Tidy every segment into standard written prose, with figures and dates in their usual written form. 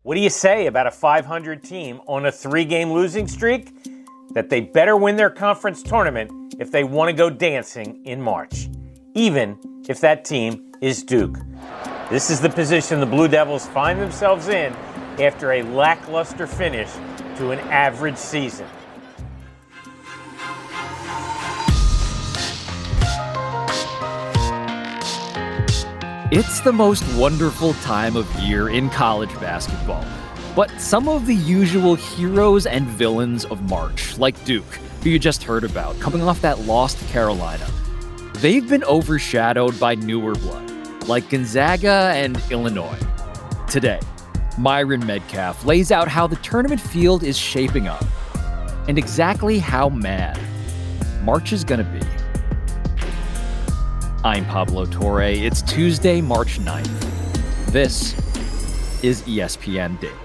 What do you say about a 500 team on a 3-game losing streak? That they better win their conference tournament if they want to go dancing in March, even if that team is Duke. This is the position the Blue Devils find themselves in after a lackluster finish to an average season. It's the most wonderful time of year in college basketball. But some of the usual heroes and villains of March, like Duke, who you just heard about, coming off that loss to Carolina, they've been overshadowed by newer blood, like Gonzaga and Illinois. Today, Myron Metcalf lays out how the tournament field is shaping up and exactly how mad March is going to be. I'm Pablo Torre. It's Tuesday, March 9th. This is ESPN Daily.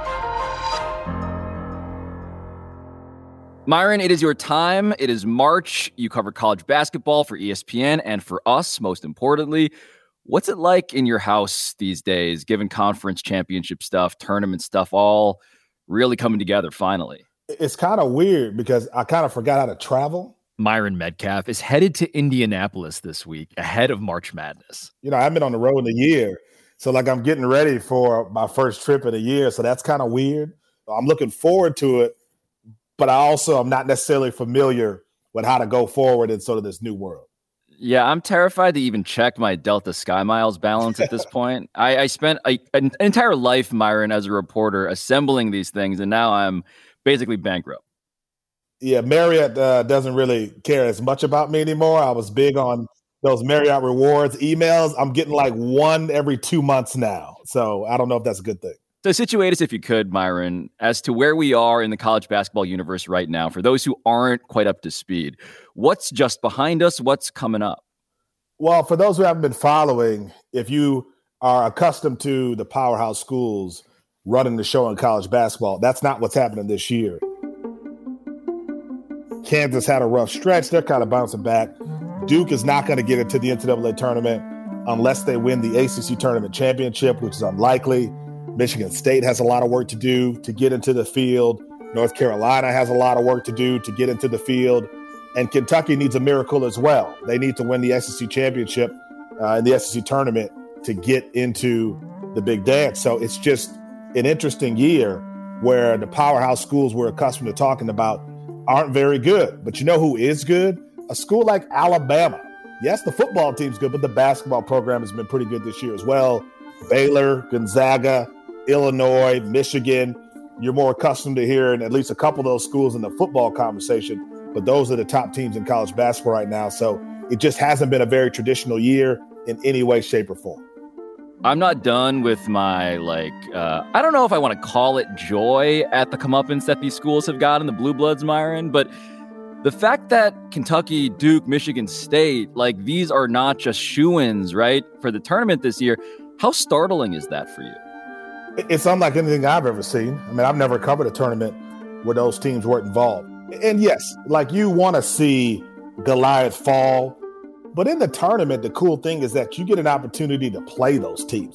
Myron, it is your time. It is March. You cover college basketball for ESPN and for us, most importantly. What's it like in your house these days, given conference championship stuff, tournament stuff, all really coming together finally? It's kind of weird because I kind of forgot how to travel. Myron Metcalf is headed to Indianapolis this week ahead of March Madness. You know, I've been on the road in a year. So like I'm getting ready for my first trip of the year. So that's kind of weird. I'm looking forward to it. But I also am not necessarily familiar with how to go forward in sort of this new world. Yeah, I'm terrified to even check my Delta Sky Miles balance at this point. I spent an entire life, Myron, as a reporter assembling these things, and now I'm basically bankrupt. Yeah, Marriott doesn't really care as much about me anymore. I was big on those Marriott rewards emails. I'm getting like one every 2 months now. So I don't know if that's a good thing. So situate us, if you could, Myron, as to where we are in the college basketball universe right now. For those who aren't quite up to speed, what's just behind us? What's coming up? Well, for those who haven't been following, if you are accustomed to the powerhouse schools running the show in college basketball, that's not what's happening this year. Kansas had a rough stretch. They're kind of bouncing back. Duke is not going to get into the NCAA tournament unless they win the ACC tournament championship, which is unlikely. Michigan State has a lot of work to do to get into the field. North Carolina has a lot of work to do to get into the field. And Kentucky needs a miracle as well. They need to win the SEC championship in the SEC tournament to get into the big dance. So it's just an interesting year where the powerhouse schools we're accustomed to talking about aren't very good. But you know who is good? A school like Alabama. Yes, the football team's good, but the basketball program has been pretty good this year as well. Baylor, Gonzaga, Illinois, Michigan. You're more accustomed to hearing at least a couple of those schools in the football conversation, but those are the top teams in college basketball right now. So it just hasn't been a very traditional year in any way, shape, or form. I'm not done with my, I don't know if I want to call it joy at the comeuppance that these schools have gotten, the Blue Bloods, Myron, but the fact that Kentucky, Duke, Michigan State, these are not just shoo-ins, right, for the tournament this year. How startling is that for you? It's unlike anything I've ever seen. I mean, I've never covered a tournament where those teams weren't involved. And yes, you want to see Goliath fall. But in the tournament, the cool thing is that you get an opportunity to play those teams.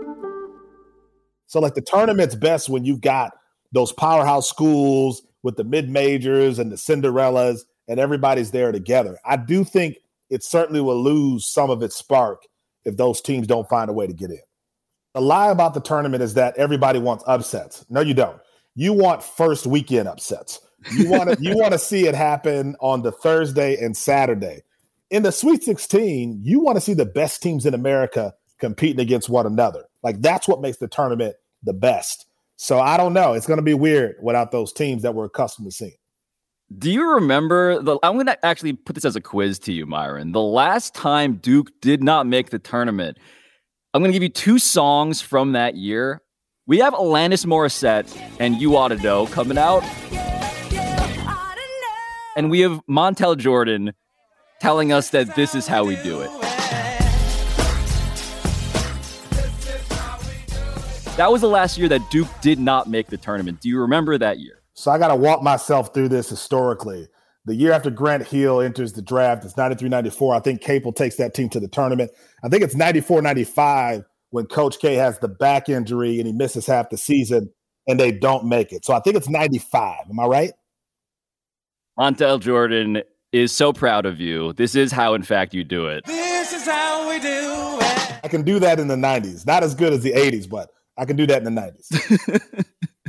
So the tournament's best when you've got those powerhouse schools with the mid-majors and the Cinderellas and everybody's there together. I do think it certainly will lose some of its spark if those teams don't find a way to get in. The lie about the tournament is that everybody wants upsets. No, you don't. You want first weekend upsets. You want to see it happen on the Thursday and Saturday. In the Sweet 16, you want to see the best teams in America competing against one another. That's what makes the tournament the best. So I don't know. It's going to be weird without those teams that we're accustomed to seeing. Do you remember I'm going to actually put this as a quiz to you, Myron. The last time Duke did not make the tournament, I'm going to give you 2 songs from that year. We have Alanis Morissette and You Oughta Know coming out. And we have Montel Jordan telling us that this is how we do it. That was the last year that Duke did not make the tournament. Do you remember that year? So I got to walk myself through this historically. The year after Grant Hill enters the draft, it's 93-94. I think Capel takes that team to the tournament. I think it's 94-95 when Coach K has the back injury and he misses half the season and they don't make it. So I think it's 95. Am I right? Montel Jordan is so proud of you. This is how, in fact, you do it. This is how we do it. I can do that in the 90s. Not as good as the 80s, but I can do that in the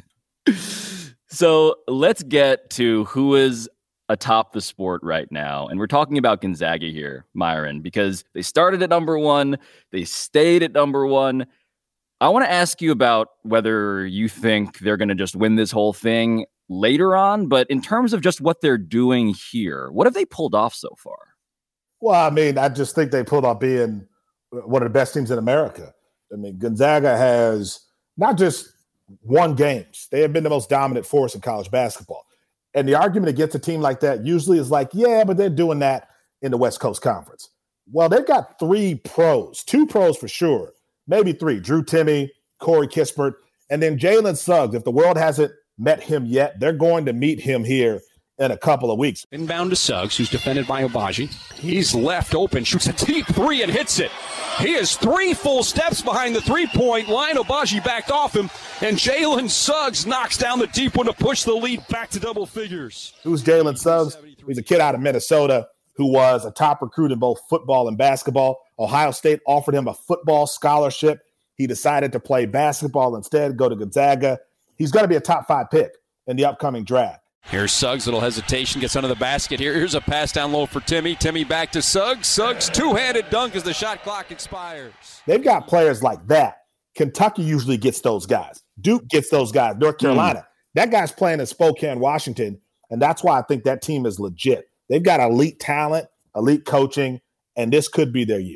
90s. So let's get to who is atop the sport right now. And we're talking about Gonzaga here, Myron, because they started at number 1. They stayed at number 1. I want to ask you about whether you think they're going to just win this whole thing later on. But in terms of just what they're doing here, what have they pulled off so far? Well, I mean, I just think they pulled off being one of the best teams in America. I mean, Gonzaga has not just won games. They have been the most dominant force in college basketball. And the argument against a team like that usually is like, yeah, but they're doing that in the West Coast Conference. Well, they've got 3 pros, 2 pros for sure, maybe 3, Drew Timme, Corey Kispert, and then Jalen Suggs. If the world hasn't met him yet, they're going to meet him here in a couple of weeks. Inbound to Suggs, who's defended by Agbaji. He's left open, shoots a deep 3 and hits it. He is 3 full steps behind the 3-point line. Agbaji backed off him, and Jalen Suggs knocks down the deep one to push the lead back to double figures. Who's Jalen Suggs? He's a kid out of Minnesota who was a top recruit in both football and basketball. Ohio State offered him a football scholarship. He decided to play basketball instead, go to Gonzaga. He's going to be a top 5 pick in the upcoming draft. Here's Suggs, little hesitation, gets under the basket here. Here's a pass down low for Timme. Timme back to Suggs. Suggs, two-handed dunk as the shot clock expires. They've got players like that. Kentucky usually gets those guys. Duke gets those guys. North Carolina. That guy's playing in Spokane, Washington, and that's why I think that team is legit. They've got elite talent, elite coaching, and this could be their year.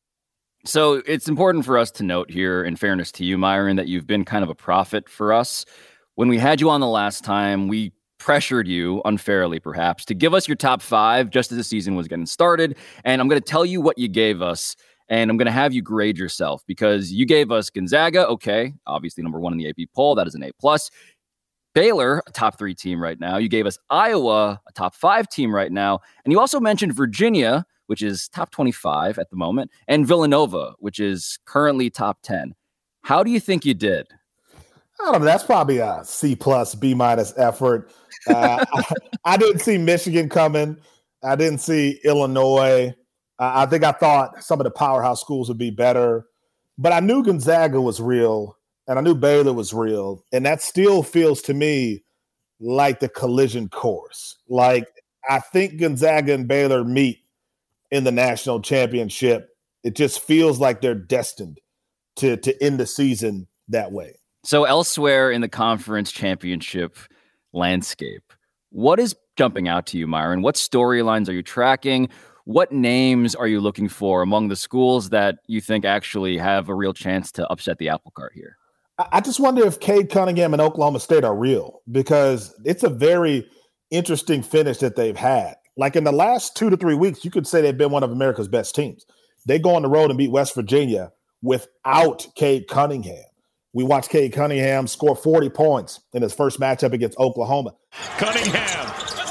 So it's important for us to note here, in fairness to you, Myron, that you've been kind of a prophet for us. When we had you on the last time, we pressured you, unfairly perhaps, to give us your top 5 just as the season was getting started. And I'm going to tell you what you gave us, and I'm going to have you grade yourself, because you gave us Gonzaga, okay, obviously number 1 in the AP poll, that is an A+. Baylor, a top 3 team right now. You gave us Iowa, a top 5 team right now. And you also mentioned Virginia, which is top 25 at the moment, and Villanova, which is currently top 10. How do you think you did? I don't know. That's probably a C+, B- effort. I didn't see Michigan coming. I didn't see Illinois. I think I thought some of the powerhouse schools would be better. But I knew Gonzaga was real, and I knew Baylor was real. And that still feels to me like the collision course. Like, I think Gonzaga and Baylor meet in the national championship. It just feels like they're destined to end the season that way. So elsewhere in the conference championship landscape, what is jumping out to you, Myron? What storylines are you tracking? What names are you looking for among the schools that you think actually have a real chance to upset the apple cart here? I just wonder if Cade Cunningham and Oklahoma State are real, because it's a very interesting finish that they've had. Like in the last 2 to 3 weeks, you could say they've been one of America's best teams. They go on the road and beat West Virginia without Cade Cunningham. We watched Cade Cunningham score 40 points in his first matchup against Oklahoma. Cunningham,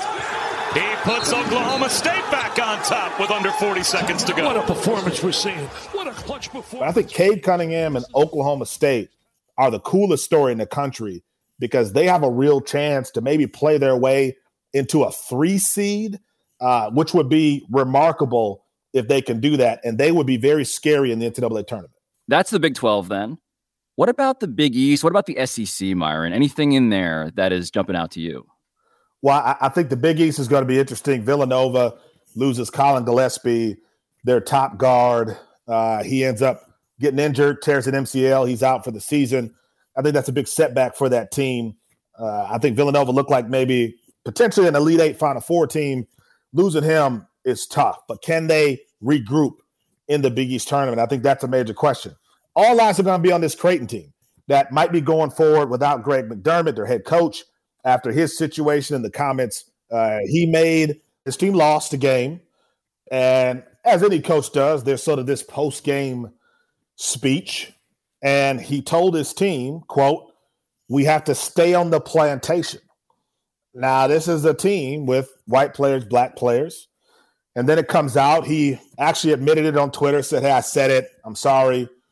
he puts Oklahoma State back on top with under 40 seconds to go. What a performance we're seeing. What a clutch performance. But I think Cade Cunningham and Oklahoma State are the coolest story in the country, because they have a real chance to maybe play their way into a 3 seed, which would be remarkable if they can do that. And they would be very scary in the NCAA tournament. That's the Big 12 then. What about the Big East? What about the SEC, Myron? Anything in there that is jumping out to you? Well, I think the Big East is going to be interesting. Villanova loses Colin Gillespie, their top guard. He ends up getting injured, tears an MCL. He's out for the season. I think that's a big setback for that team. I think Villanova looked like maybe potentially an Elite Eight Final Four team. Losing him is tough, but can they regroup in the Big East tournament? I think that's a major question. All eyes are going to be on this Creighton team that might be going forward without Greg McDermott, their head coach, after his situation and the comments he made. His team lost the game. And as any coach does, there's sort of this post-game speech. And he told his team, quote, "We have to stay on the plantation." Now, this is a team with white players, black players. And then it comes out. He actually admitted it on Twitter, said, "Hey, I said it. I'm sorry.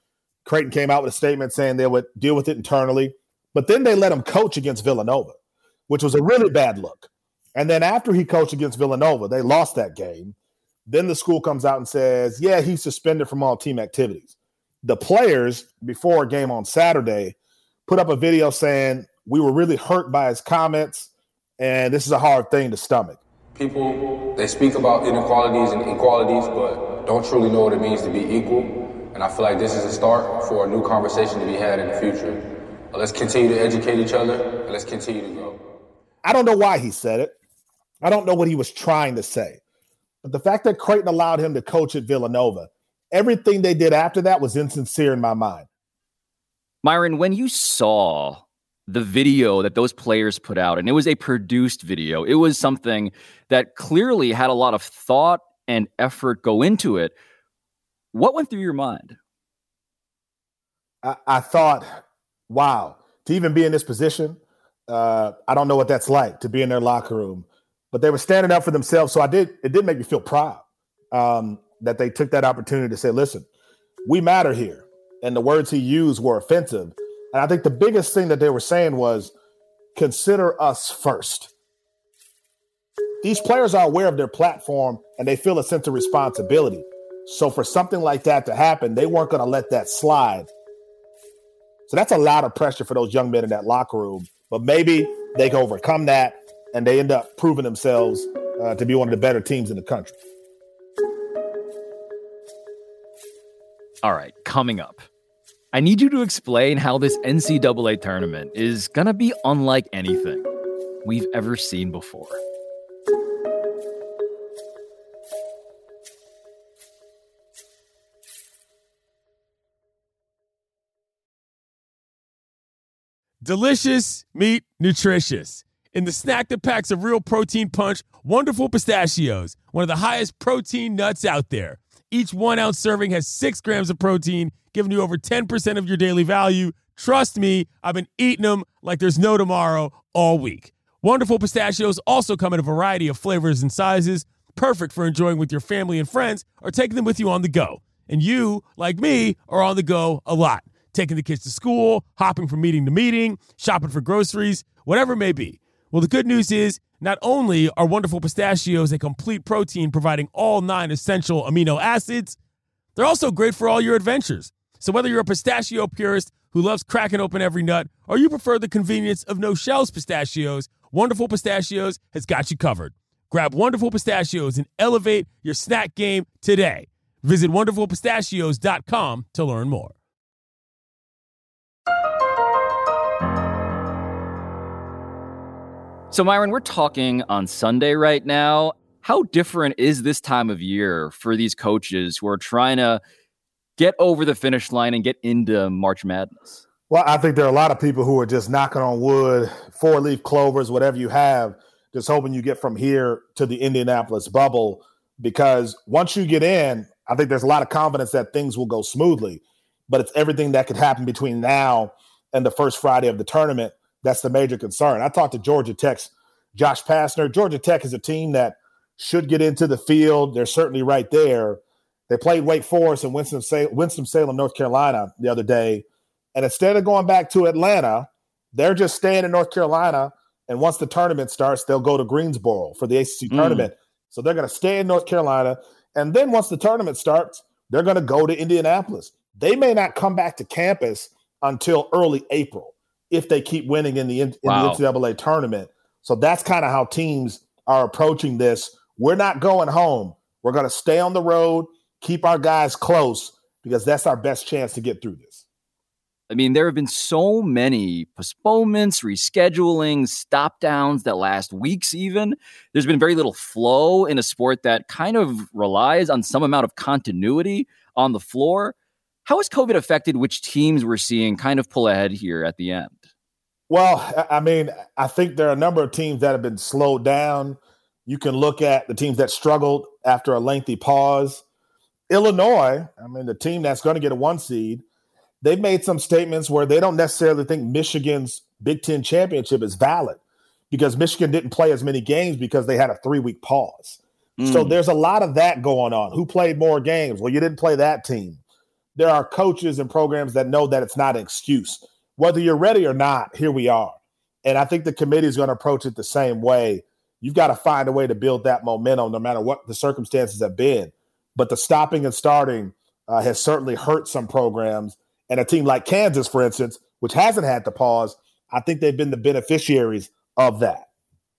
Creighton came out with a statement saying they would deal with it internally. But then they let him coach against Villanova, which was a really bad look. And then after he coached against Villanova, they lost that game. Then the school comes out and says, yeah, he's suspended from all team activities. The players, before a game on Saturday, put up a video saying, we were really hurt by his comments, and this is a hard thing to stomach. People, they speak about inequalities and equalities, but don't truly know what it means to be equal. And I feel like this is a start for a new conversation to be had in the future. Let's continue to educate each other, and let's continue to grow. I don't know why he said it. I don't know what he was trying to say. But the fact that Creighton allowed him to coach at Villanova, everything they did after that was insincere in my mind. Myron, when you saw the video that those players put out, and it was a produced video, it was something that clearly had a lot of thought and effort go into it. What went through your mind? I thought, wow, to even be in this position, I don't know what that's like to be in their locker room. But they were standing up for themselves. So it did make me feel proud that they took that opportunity to say, listen, we matter here. And the words he used were offensive. And I think the biggest thing that they were saying was, consider us first. These players are aware of their platform and they feel a sense of responsibility. So for something like that to happen, they weren't going to let that slide. So that's a lot of pressure for those young men in that locker room. But maybe they can overcome that and they end up proving themselves to be one of the better teams in the country. All right, coming up, I need you to explain how this NCAA tournament is going to be unlike anything we've ever seen before. Delicious meat, nutritious. In the snack that packs a real protein punch, Wonderful Pistachios, one of the highest protein nuts out there. Each 1 ounce serving has 6 grams of protein, giving you over 10% of your daily value. Trust me, I've been eating them like there's no tomorrow all week. Wonderful Pistachios also come in a variety of flavors and sizes, perfect for enjoying with your family and friends or taking them with you on the go. And you, like me, are on the go a lot. Taking the kids to school, hopping from meeting to meeting, shopping for groceries, whatever it may be. Well, the good news is not only are Wonderful Pistachios a complete protein providing all 9 essential amino acids, they're also great for all your adventures. So whether you're a pistachio purist who loves cracking open every nut or you prefer the convenience of no-shells pistachios, Wonderful Pistachios has got you covered. Grab Wonderful Pistachios and elevate your snack game today. Visit WonderfulPistachios.com to learn more. So, Myron, we're talking on Sunday right now. How different is this time of year for these coaches who are trying to get over the finish line and get into March Madness? Well, I think there are a lot of people who are just knocking on wood, 4-leaf clovers, whatever you have, just hoping you get from here to the Indianapolis bubble. Because once you get in, I think there's a lot of confidence that things will go smoothly. But it's everything that could happen between now and the first Friday of the tournament that's the major concern. I talked to Georgia Tech's Josh Pastner. Georgia Tech is a team that should get into the field. They're certainly right there. They played Wake Forest and Winston-Salem, North Carolina the other day. And instead of going back to Atlanta, they're just staying in North Carolina. And once the tournament starts, they'll go to Greensboro for the ACC tournament. So they're going to stay in North Carolina. And then once the tournament starts, they're going to go to Indianapolis. They may not come back to campus until early April if they keep winning in the NCAA tournament. So that's kind of how teams are approaching this. We're not going home. We're going to stay on the road, keep our guys close, because that's our best chance to get through this. I mean, there have been so many postponements, reschedulings, stop downs that last weeks even. There's been very little flow in a sport that kind of relies on some amount of continuity on the floor. How has COVID affected which teams we're seeing kind of pull ahead here at the end? Well, I mean, I think there are a number of teams that have been slowed down. You can look at the teams that struggled after a lengthy pause. Illinois, I mean, the team that's going to get a 1 seed, they've made some statements where they don't necessarily think Michigan's Big Ten championship is valid because Michigan didn't play as many games because they had a 3-week pause. So there's a lot of that going on. Who played more games? Well, you didn't play that team. there are coaches and programs that know that it's not an excuse. Whether you're ready or not, here we are. And I think the committee is going to approach it the same way. You've got to find a way to build that momentum no matter what the circumstances have been. But the stopping and starting has certainly hurt some programs. And a team like Kansas, for instance, which hasn't had to pause, I think they've been the beneficiaries of that.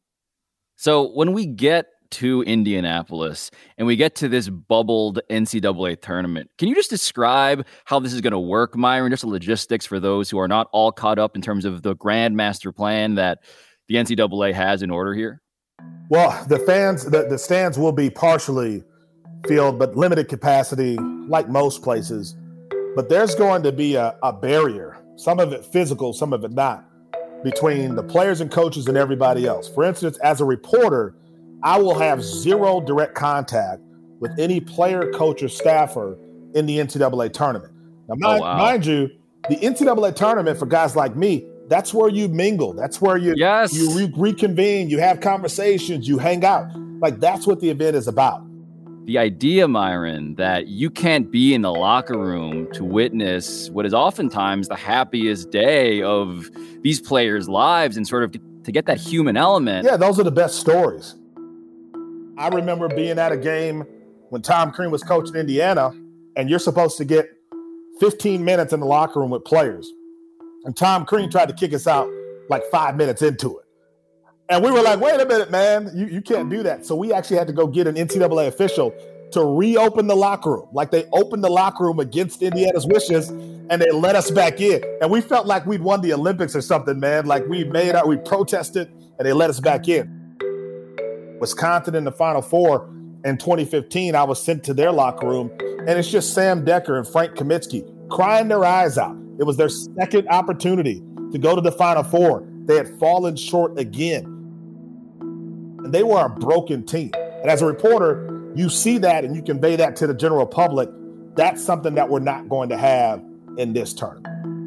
So when we get to Indianapolis and we get to this bubbled NCAA tournament, can you just describe how this is going to work, Myron, just the logistics for those who are not all caught up in terms of the grand master plan that the NCAA has in order here? Well, the stands will be partially filled, but limited capacity, like most places. But there's going to be a barrier, some of it physical, some of it not, between the players and coaches and everybody else. For instance, as a reporter, I will have zero direct contact with any player, coach, or staffer in the NCAA tournament. Now, mind you, the NCAA tournament for guys like me, that's where you mingle. That's where you reconvene, you have conversations, you hang out. Like, that's what the event is about. The idea, Myron, that you can't be in the locker room to witness what is oftentimes the happiest day of these players' lives and sort of to get that human element. Yeah, those are the best stories. I remember being at a game when Tom Crean was coaching Indiana, and you're supposed to get 15 minutes in the locker room with players. And Tom Crean tried to kick us out like 5 minutes into it. And we were like, wait a minute, man, you can't do that. So we actually had to go get an NCAA official to reopen the locker room. Like, they opened the locker room against Indiana's wishes, and they let us back in. And we felt like we'd won the Olympics or something, man. Like, we protested, and they let us back in. Wisconsin in the Final Four in 2015, I was sent to their locker room, and it's just Sam Decker and Frank Kaminsky crying their eyes out. It was their second opportunity to go to the Final Four. They had fallen short again. And they were a broken team. And as a reporter, you see that and you convey that to the general public. That's something that we're not going to have in this tournament.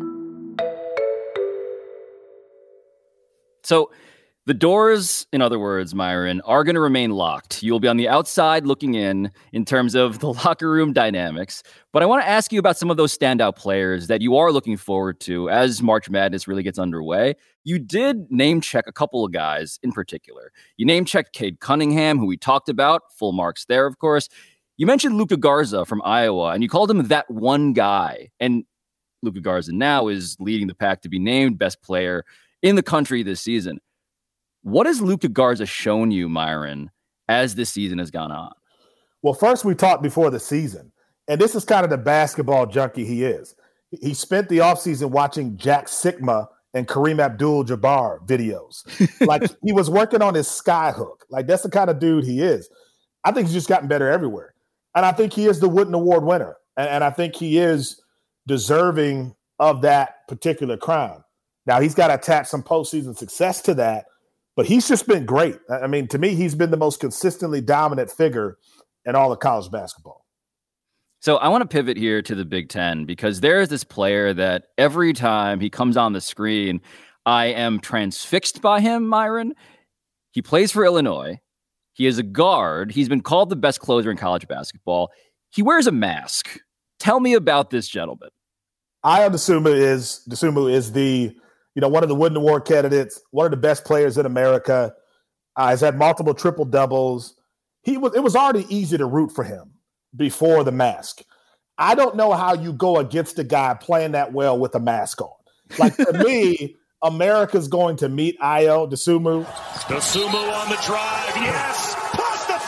So the doors, in other words, Myron, are going to remain locked. You'll be on the outside looking in terms of the locker room dynamics. But I want to ask you about some of those standout players that you are looking forward to as March Madness really gets underway. You did name check a couple of guys in particular. You name checked Cade Cunningham, who we talked about, full marks there, of course. You mentioned Luka Garza from Iowa, and you called him that one guy. And Luka Garza now is leading the pack to be named best player in the country this season. What has Luka Garza shown you, Myron, as this season has gone on? Well, first, we talked before the season, and this is kind of the basketball junkie he is. He spent the offseason watching Jack Sikma and Kareem Abdul-Jabbar videos. Like, he was working on his skyhook. Like, that's the kind of dude he is. I think he's just gotten better everywhere. And I think he is the Wooden Award winner. And I think he is deserving of that particular crown. Now, he's got to attach some postseason success to that, but he's just been great. I mean, to me, he's been the most consistently dominant figure in all of college basketball. So I want to pivot here to the Big Ten because there is this player that every time he comes on the screen, I am transfixed by him, Myron. He plays for Illinois. He is a guard. He's been called the best closer in college basketball. He wears a mask. Tell me about this gentleman. Ayo Dosunmu is the one of the Wooden Award candidates, one of the best players in America. He's had multiple triple doubles. It was already easy to root for him before the mask. I don't know how you go against a guy playing that well with a mask on. Like, to me, America's going to meet Ayo Dosunmu. Dosunmu on the drive. Yes. Plus the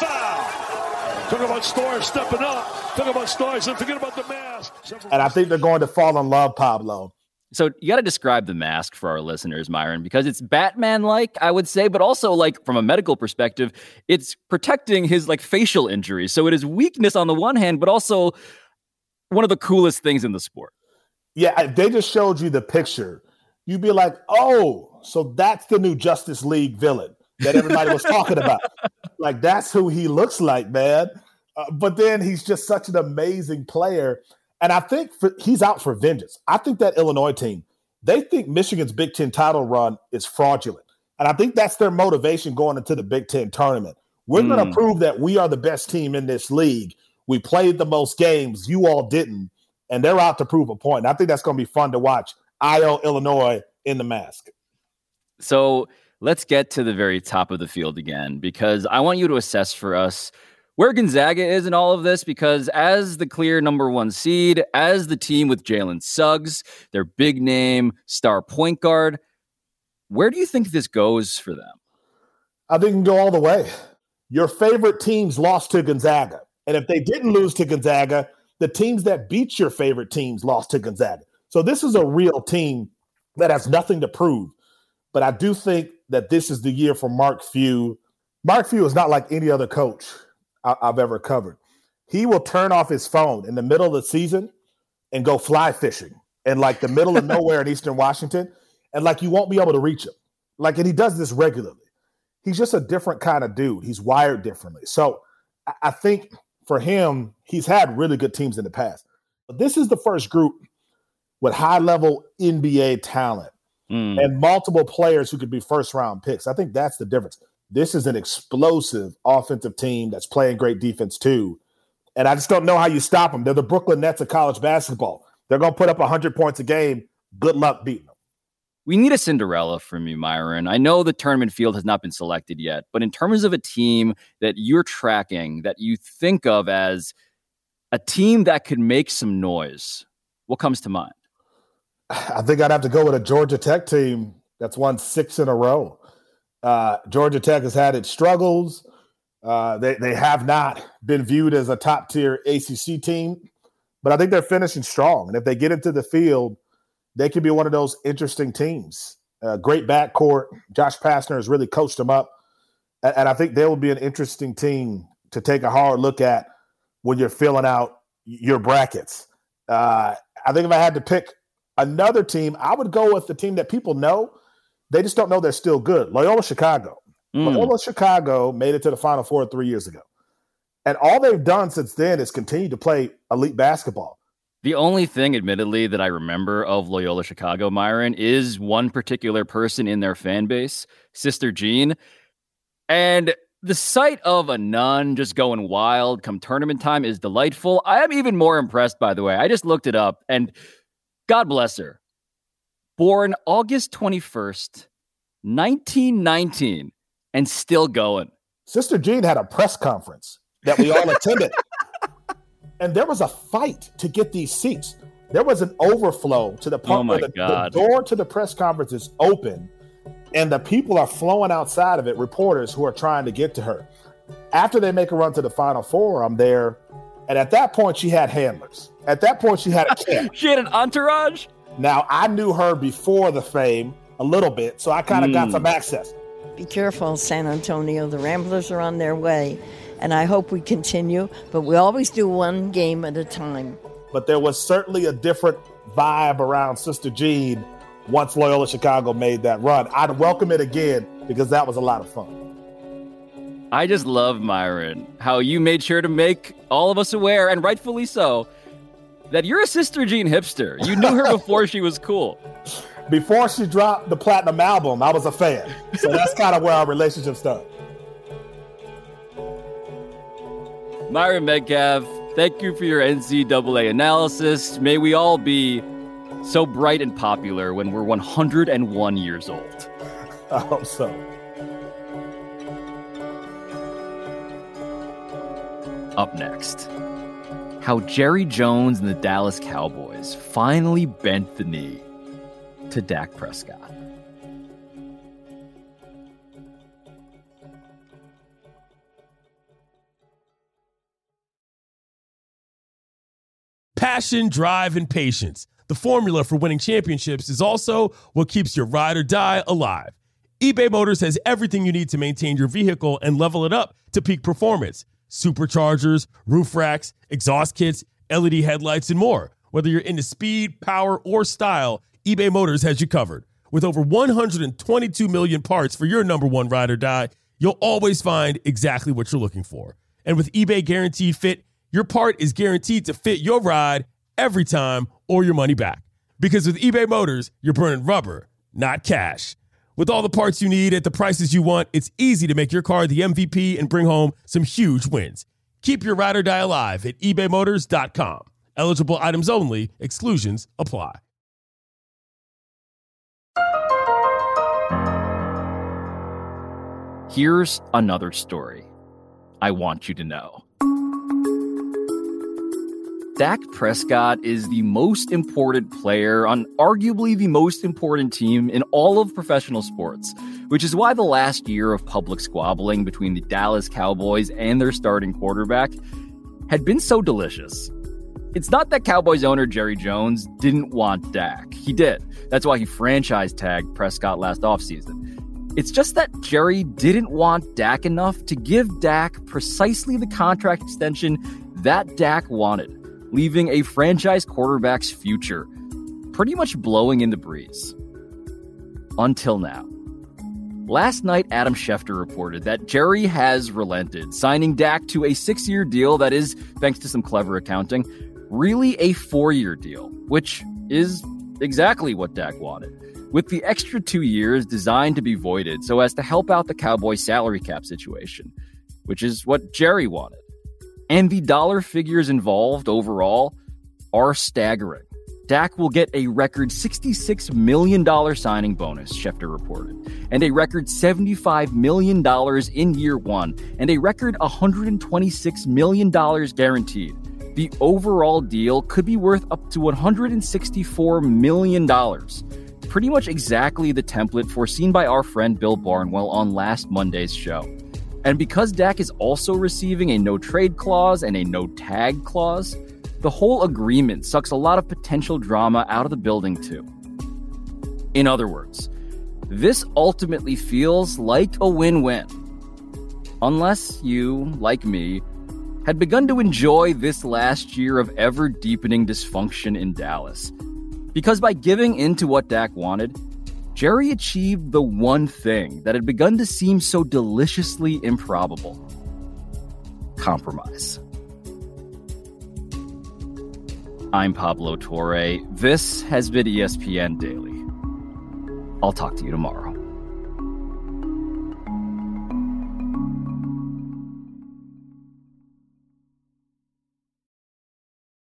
foul. Talk about stars stepping up. Talk about stars and forget about the mask. And I think they're going to fall in love, Pablo. So you got to describe the mask for our listeners, Myron, because it's Batman-like, I would say, but also, like, from a medical perspective, it's protecting his, like, facial injuries. So it is weakness on the one hand, but also one of the coolest things in the sport. Yeah, if they just showed you the picture, you'd be like, oh, so that's the new Justice League villain that everybody was talking about. Like, that's who he looks like, man. But then he's just such an amazing player. And I think he's out for vengeance. I think that Illinois team, they think Michigan's Big Ten title run is fraudulent. And I think that's their motivation going into the Big Ten tournament. We're going to prove that we are the best team in this league. We played the most games. You all didn't. and they're out to prove a point. And I think that's going to be fun to watch. Illinois in the mask. So let's get to the very top of the field again, because I want you to assess for us where Gonzaga is in all of this, because as the clear number 1 seed, as the team with Jalen Suggs, their big name star point guard, where do you think this goes for them? I think it can go all the way. Your favorite teams lost to Gonzaga. And if they didn't lose to Gonzaga, the teams that beat your favorite teams lost to Gonzaga. So this is a real team that has nothing to prove. But I do think that this is the year for Mark Few. Mark Few is not like any other coach I've ever covered. He will turn off his phone in the middle of the season and go fly fishing in like the middle of nowhere in Eastern Washington. And like you won't be able to reach him. Like, and he does this regularly. He's just a different kind of dude. He's wired differently. So I think for him, he's had really good teams in the past. But this is the first group with high-level NBA talent and multiple players who could be first-round picks. I think that's the difference. This is an explosive offensive team that's playing great defense too. And I just don't know how you stop them. They're the Brooklyn Nets of college basketball. They're going to put up 100 points a game. Good luck beating them. We need a Cinderella from you, Myron. I know the tournament field has not been selected yet, but in terms of a team that you're tracking, that you think of as a team that could make some noise, what comes to mind? I think I'd have to go with a Georgia Tech team that's won 6 in a row. Georgia Tech has had its struggles. They have not been viewed as a top-tier ACC team, but I think they're finishing strong. And if they get into the field, they could be one of those interesting teams. Great backcourt. Josh Pastner has really coached them up. And I think they will be an interesting team to take a hard look at when you're filling out your brackets. I think if I had to pick another team, I would go with the team that people know. They just don't know they're still good. Loyola Chicago. Loyola Chicago made it to the Final Four 3 years ago. And all they've done since then is continue to play elite basketball. The only thing, admittedly, that I remember of Loyola Chicago, Myron, is one particular person in their fan base, Sister Jean. And the sight of a nun just going wild come tournament time is delightful. I am even more impressed, by the way. I just looked it up, and God bless her. Born August 21st, 1919, and still going. Sister Jean had a press conference that we all attended. And there was a fight to get these seats. There was an overflow to the point where the door to the press conference is open, and the people are flowing outside of it, reporters who are trying to get to her. After they make a run to the Final Four, I'm there, and at that point, she had handlers. At that point, she had a camp. She had an entourage? Now, I knew her before the fame a little bit, so I kind of got some access. Be careful, San Antonio. The Ramblers are on their way. And I hope we continue, but we always do one game at a time. But there was certainly a different vibe around Sister Jean once Loyola Chicago made that run. I'd welcome it again because that was a lot of fun. I just love, Myron, how you made sure to make all of us aware, and rightfully so, that you're a Sister Jean hipster. You knew her before she was cool. Before she dropped the platinum album, I was a fan. So that's kind of where our relationship started. Myron Metcalf, thank you for your NCAA analysis. May we all be so bright and popular when we're 101 years old. I hope so. Up next, how Jerry Jones and the Dallas Cowboys finally bent the knee to Dak Prescott. Passion, drive, and patience. The formula for winning championships is also what keeps your ride or die alive. eBay Motors has everything you need to maintain your vehicle and level it up to peak performance. Superchargers, roof racks, exhaust kits, LED headlights, and more. Whether you're into speed, power, or style, eBay Motors has you covered. With over 122 million parts for your number one ride or die, you'll always find exactly what you're looking for. And with eBay Guaranteed Fit, your part is guaranteed to fit your ride every time or your money back. Because with eBay Motors, you're burning rubber, not cash. With all the parts you need at the prices you want, it's easy to make your car the MVP and bring home some huge wins. Keep your ride or die alive at ebaymotors.com. Eligible items only. Exclusions apply. Here's another story I want you to know. Dak Prescott is the most important player on arguably the most important team in all of professional sports, which is why the last year of public squabbling between the Dallas Cowboys and their starting quarterback had been so delicious. It's not that Cowboys owner Jerry Jones didn't want Dak. He did. That's why he franchise tagged Prescott last offseason. It's just that Jerry didn't want Dak enough to give Dak precisely the contract extension that Dak wanted, leaving a franchise quarterback's future pretty much blowing in the breeze. Until now. Last night, Adam Schefter reported that Jerry has relented, signing Dak to a 6-year deal that is, thanks to some clever accounting, really a 4-year deal, which is exactly what Dak wanted, with the extra 2 years designed to be voided so as to help out the Cowboys' salary cap situation, which is what Jerry wanted. And the dollar figures involved overall are staggering. Dak will get a record $66 million signing bonus, Schefter reported, and a record $75 million in year one, and a record $126 million guaranteed. The overall deal could be worth up to $164 million. Pretty much exactly the template foreseen by our friend Bill Barnwell on last Monday's show. And because Dak is also receiving a no-trade clause and a no-tag clause, the whole agreement sucks a lot of potential drama out of the building too. In other words, this ultimately feels like a win-win. Unless you, like me, had begun to enjoy this last year of ever-deepening dysfunction in Dallas. Because by giving in to what Dak wanted, Jerry achieved the one thing that had begun to seem so deliciously improbable: compromise. I'm Pablo Torre. This has been ESPN Daily. I'll talk to you tomorrow.